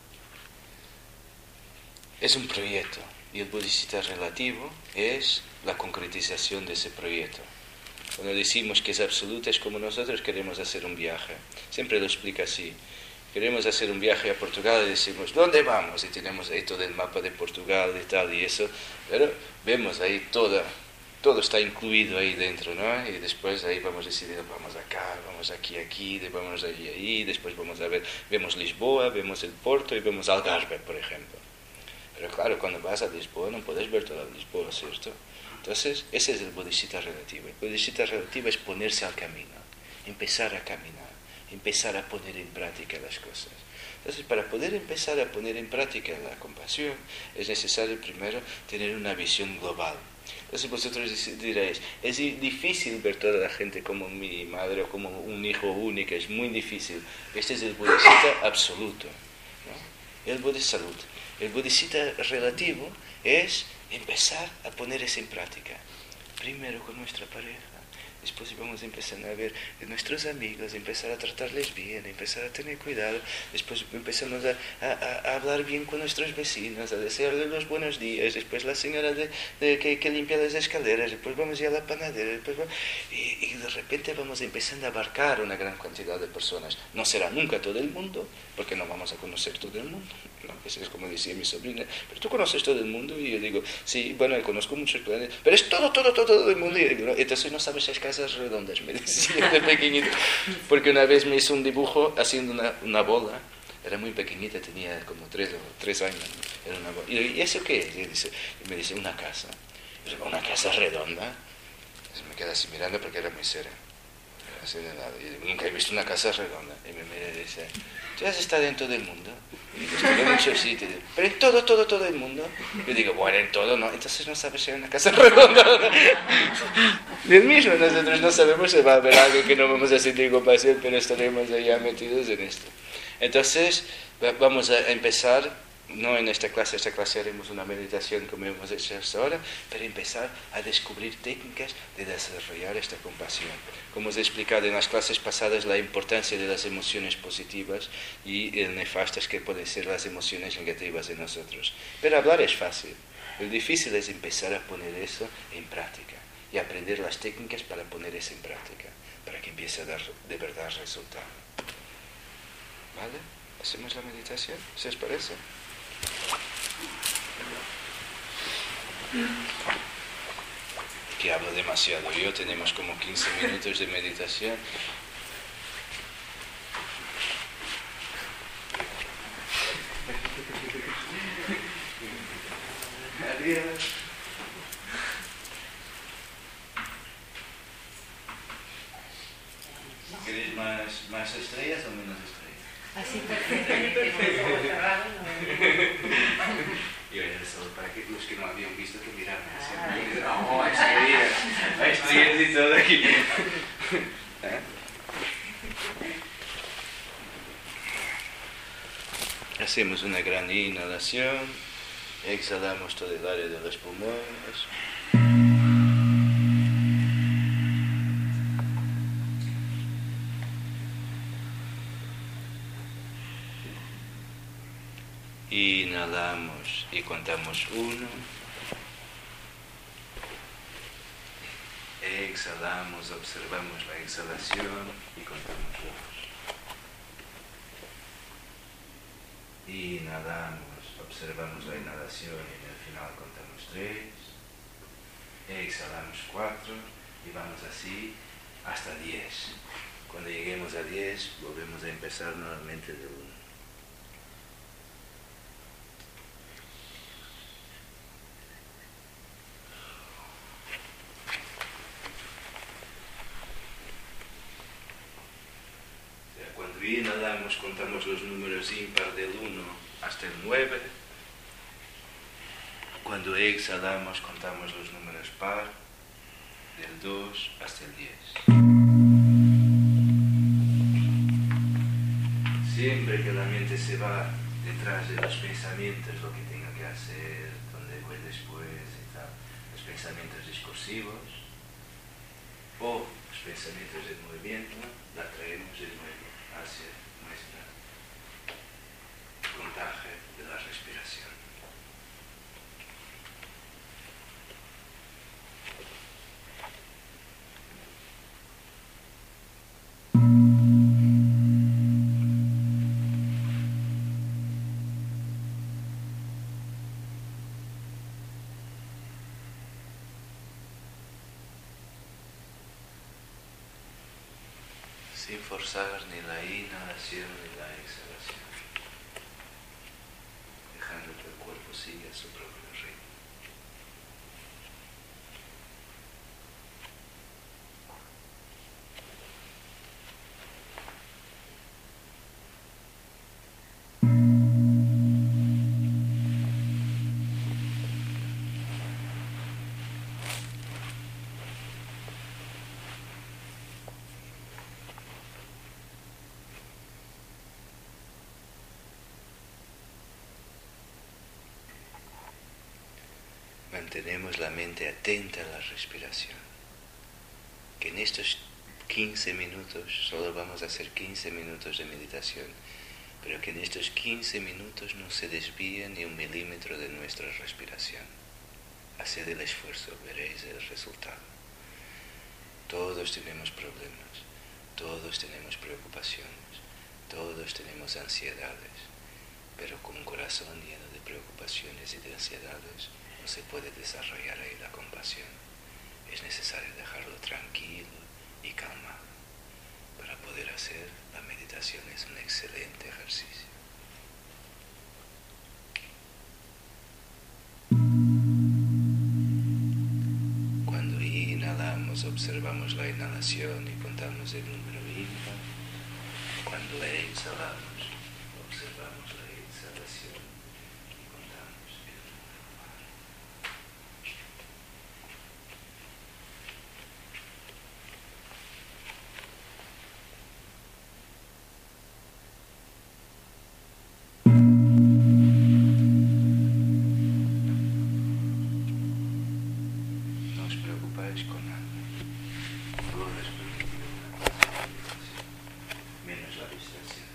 es un proyecto y el bodhisattva relativo es la concretización de ese proyecto. Cuando decimos que es absoluto es como nosotros queremos hacer un viaje. Siempre lo explico así. Queremos hacer un viaje a Portugal y decimos, ¿dónde vamos? Y tenemos ahí todo el mapa de Portugal y tal y eso. Pero vemos ahí todo está incluido ahí dentro, ¿no? Y después ahí vamos decidiendo, vamos acá, vamos aquí, vamos allí, después vemos Lisboa, vemos el Porto y vemos Algarve, por ejemplo. Pero claro, cuando vas a Lisboa no puedes ver toda Lisboa, ¿cierto? Entonces, ese es el bodhisattva relativo. El bodhisattva relativo es ponerse al camino, empezar a caminar, empezar a poner en práctica las cosas. Entonces, para poder empezar a poner en práctica la compasión, es necesario primero tener una visión global. Entonces vosotros diréis, es difícil ver toda la gente como mi madre o como un hijo único, es muy difícil. Este es el bodhisattva absoluto, ¿no? El bodhisattva relativo es empezar a poner eso en práctica. Primero con nuestra pareja, después vamos empezando a ver de nuestros amigos, empezar a tratarles bien, empezar a tener cuidado, después empezamos a hablar bien con nuestros vecinos, a desearles los buenos días, después la señora que limpia las escaleras, después vamos a la panadera, y de repente vamos empezando a abarcar una gran cantidad de personas. No será nunca todo el mundo, porque no vamos a conocer todo el mundo, ¿no? Eso es como decía mi sobrina, pero tú conoces todo el mundo, y yo digo, sí, bueno, conozco muchos planetas, pero es todo el mundo, y yo digo, no, entonces no sabes si es casas redondas, me decía de pequeñito, porque una vez me hizo un dibujo haciendo una bola, era muy pequeñita, tenía como 3 años, ¿no? Era una bola. ¿Y eso qué es? Y me dice, una casa. Yo digo, ¿una casa redonda? Entonces me quedé así mirando porque era muy seria. Así de nada. Y digo, nunca he visto una casa redonda. Y me mira y dice, ¿tú has estado en todo el mundo? Y digo, estoy en muchos sitios. Pero en todo el mundo. Yo digo, bueno, en todo no. Entonces no sabes si hay una casa redonda. Del mismo, nosotros no sabemos si va a haber algo que no vamos a sentir compasión, pero estaremos allá metidos en esto. Entonces, vamos a empezar, no en esta clase haremos una meditación como hemos hecho hasta ahora, pero empezar a descubrir técnicas de desarrollar esta compasión. Como os he explicado en las clases pasadas, la importancia de las emociones positivas y nefastas que pueden ser las emociones negativas en nosotros. Pero hablar es fácil, lo difícil es empezar a poner eso en práctica y aprender las técnicas para poner eso en práctica, para que empiece a dar de verdad resultado. ¿Vale? ¿Hacemos la meditación? ¿Se os parece? Que hablo demasiado yo, tenemos como 15 minutos de meditación. Adiós. ¿Queréis más estrellas o menos estrellas? Así perfectamente, como cerrado, no. Y solo para que los que no habían visto que miraran así. No, estoy y todo aquí. Hacemos una gran inhalación, exhalamos todo el área de los pulmones. Inhalamos y contamos 1. Exhalamos, observamos la exhalación y contamos 2. Inhalamos, observamos la inhalación y en el final contamos 3. Exhalamos 4 y vamos así hasta 10. Cuando lleguemos a 10 volvemos a empezar nuevamente de 1. Inhalamos, contamos los números impar del 1 hasta el 9. Cuando exhalamos, contamos los números par del 2 hasta el 10. Siempre que la mente se va detrás de los pensamientos, lo que tenga que hacer, dónde voy después y tal, los pensamientos discursivos o los pensamientos del movimiento, la traemos de nuevo hacia nuestra contaje de la respiración. Sin forzar ni la inhalación ni la exhalación, dejando que el cuerpo siga su propio ritmo. Mantenemos la mente atenta a la respiración. Que en estos 15 minutos, solo vamos a hacer 15 minutos de meditación, pero que en estos 15 minutos no se desvíe ni 1 milímetro de nuestra respiración. Haced el esfuerzo, veréis el resultado. Todos tenemos problemas, todos tenemos preocupaciones, todos tenemos ansiedades, pero con un corazón lleno de preocupaciones y de ansiedades, no se puede desarrollar ahí la compasión. Es necesario dejarlo tranquilo y calmado. Para poder hacer la meditación es un excelente ejercicio. Cuando inhalamos, observamos la inhalación y contamos el número impar. Cuando exhalamos, observamos la exhalación y contamos el número par. No os preocupáis con nada. Todo es permitido en la meditación, menos la distracción.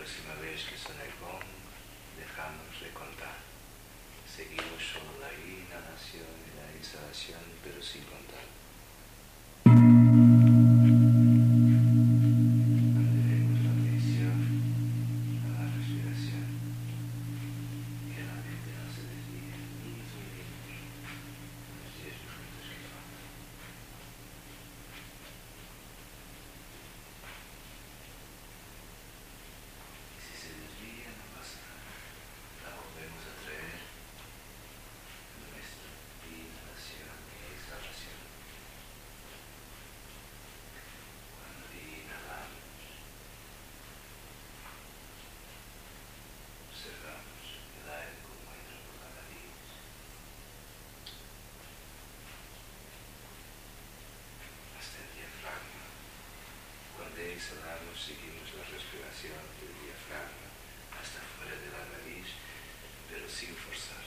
próxima vez que suene el gong, dejamos de contar. Seguimos solo la inhalación y la exhalación, pero sin contar. Mantenemos la atención a la respiración, que la mente no se desvíe ni un minuto, los 10 minutos que faltan. Si se desvía, no pasa nada. La volvemos a traer nuestra inhalación y exhalación. Cuando inhalamos, observamos el aire como entra por la nariz, hasta el diafragma. Cuando exhalamos, seguimos la respiración del diafragma hasta fuera de la nariz, pero sin forzar.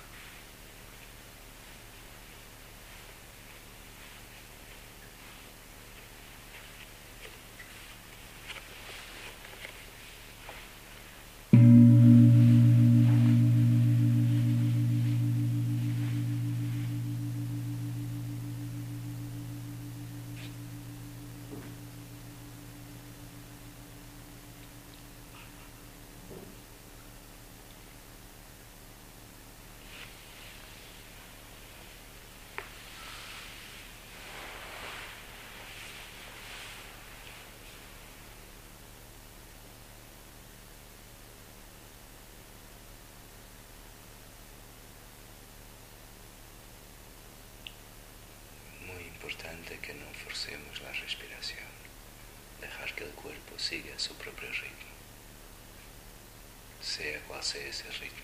Muy importante que no forcemos la respiración, dejar que el cuerpo siga su propio ritmo, sea cual sea ese ritmo.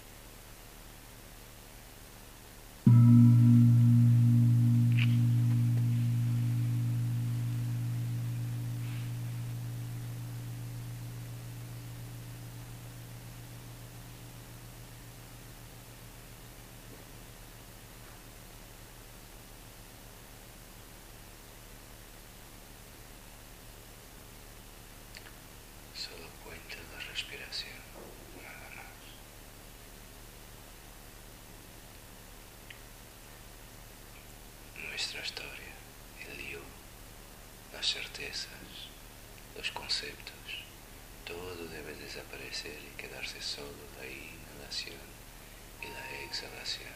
Solo cuenta la respiración, nada más. Nuestra historia, el lío, las certezas, los conceptos, todo debe desaparecer y quedarse solo la inhalación y la exhalación.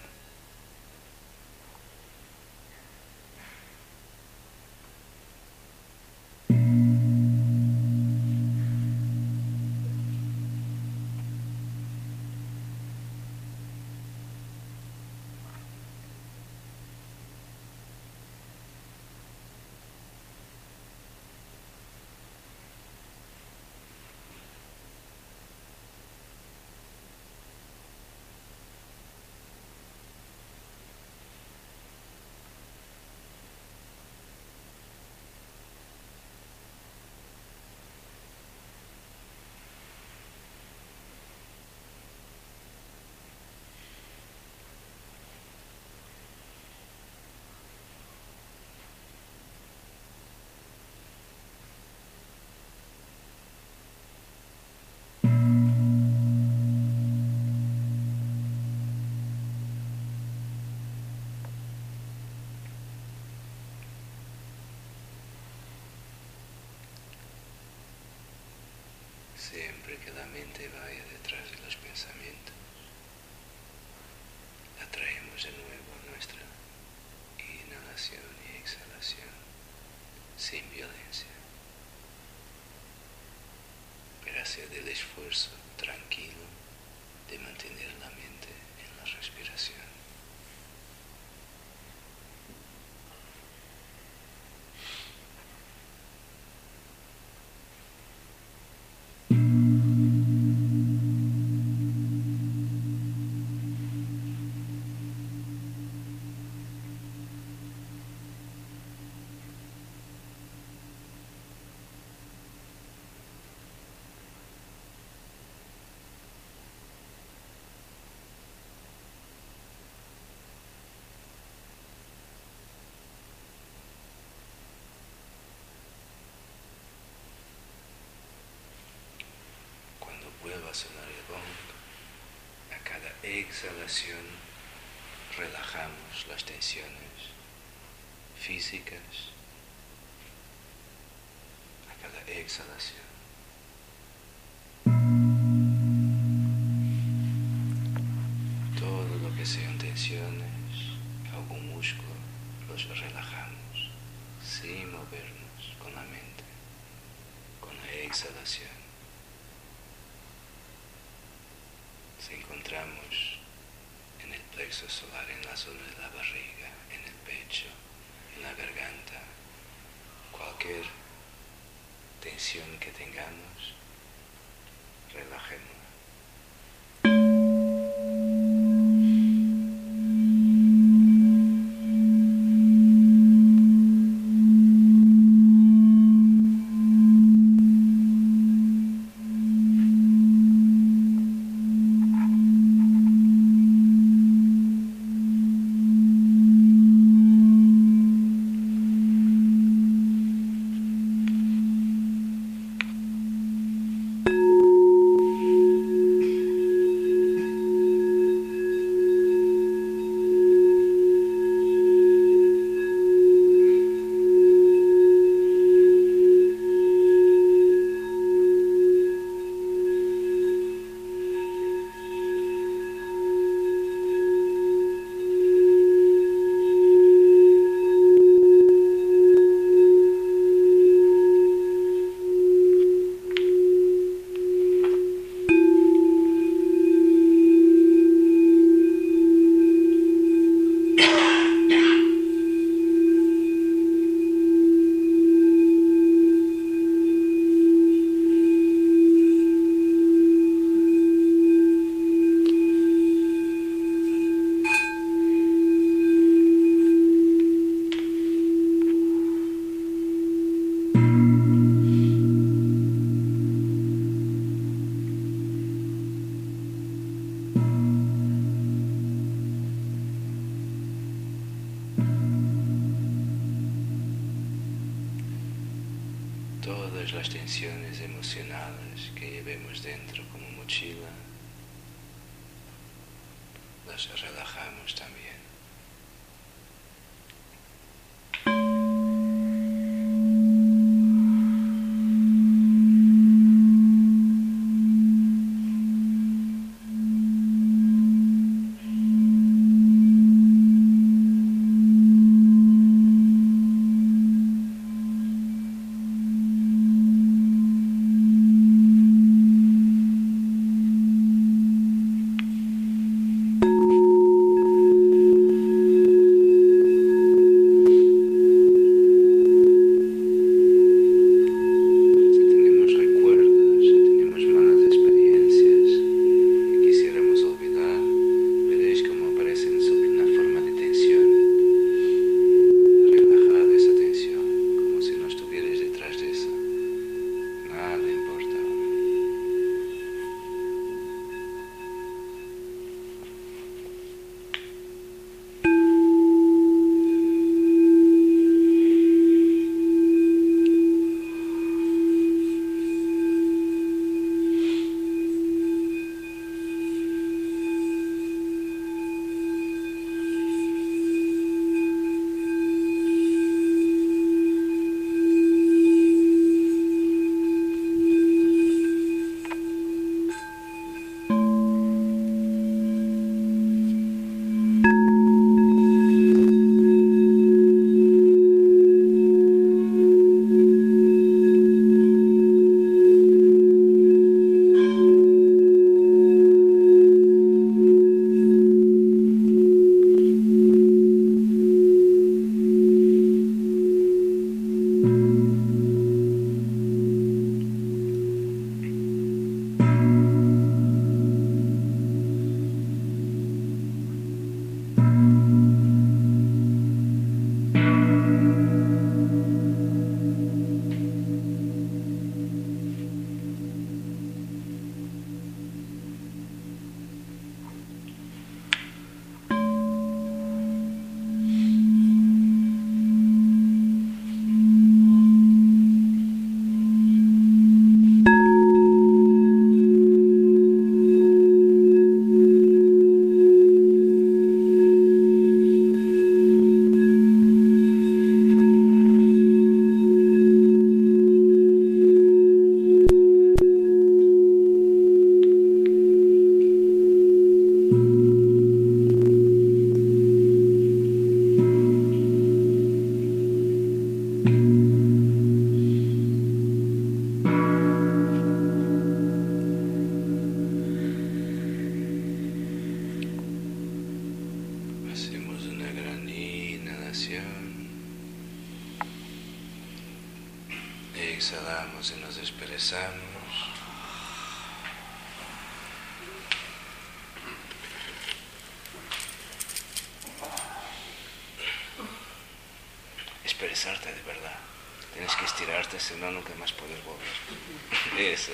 Siempre que la mente vaya detrás de los pensamientos, la traemos de nuevo a nuestra inhalación y exhalación, sin violencia. Gracias del esfuerzo tranquilo de mantener la mente en la respiración. sonar el gong, a cada exhalación relajamos las tensiones físicas, a cada exhalación. Todo lo que sean tensiones, algún músculo, los relajamos sin movernos con la mente, con la exhalación. Si encontramos en el plexo solar, en la zona de la barriga, en el pecho, en la garganta, cualquier tensión que tengamos, relajémosla. Todas las tensiones emocionales que llevemos dentro como mochila, las relajamos también. Empezamos. Expresarte de verdad. Tienes que estirarte, si no, nunca más puedes volver. Eso.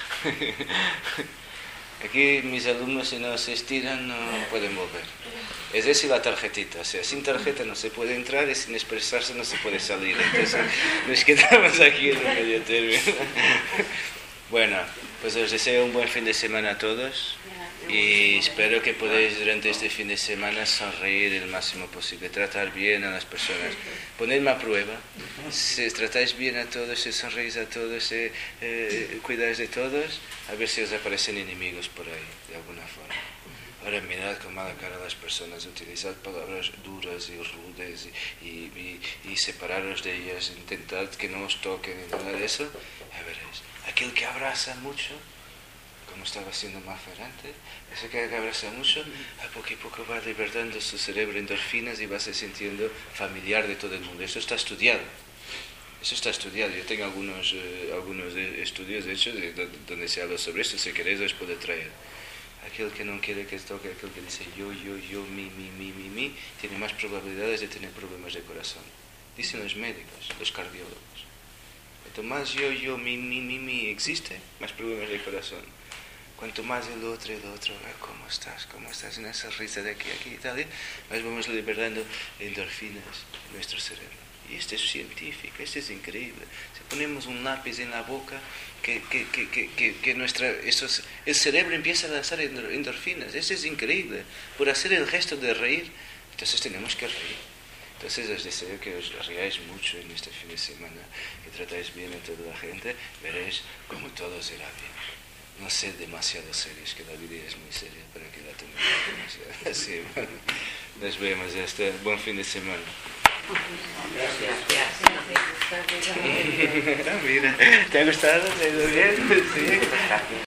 Aquí mis alumnos, si no se estiran, no pueden volver. Es decir, la tarjetita. O sea, sin tarjeta no se puede entrar y sin expresarse no se puede salir. Entonces, nos quedamos aquí en el medio término. Bueno, pues os deseo un buen fin de semana a todos. Y espero que podáis durante este fin de semana sonreír el máximo posible, tratar bien a las personas, ponerme a prueba. Si tratáis bien a todos, si sonreís a todos, si cuidáis de todos, a ver si os aparecen enemigos por ahí, de alguna forma. Ahora mirad con mala cara a las personas, utilizad palabras duras y rudes y separaros de ellas, intentad que no os toquen ni nada de eso, a veréis. Aquel que abraza mucho, como estaba haciendo Maffer antes, ese que abraza mucho, a poco y poco va liberando su cerebro endorfinas y va se sintiendo familiar de todo el mundo. Eso está estudiado. Eso está estudiado. Yo tengo algunos estudios, de hecho, donde se habla sobre esto. Si queréis, os puedo traer. Aquel que no quiere que toque, aquel que dice yo, mi, tiene más probabilidades de tener problemas de corazón. Dicen los médicos, los cardiólogos. Cuanto más yo, mi existe, más problemas de corazón. Cuanto más el otro, ¿cómo estás? En esa risa de aquí y tal, más vamos liberando endorfinas en nuestro cerebro. Y esto es científico, esto es increíble. Si ponemos un lápiz en la boca, el cerebro empieza a lanzar endorfinas. Esto es increíble. Por hacer el gesto de reír, entonces tenemos que reír. Entonces os deseo que os riáis mucho en este fin de semana, que tratáis bien a toda la gente, veréis cómo todo será bien. No sed demasiado serios, que la vida es muy seria para que la tomemos demasiado así. Bueno, nos vemos, hasta buen fin de semana. Gracias. Mira, ¿te ha gustado? ¿Te ha ido bien? Sí.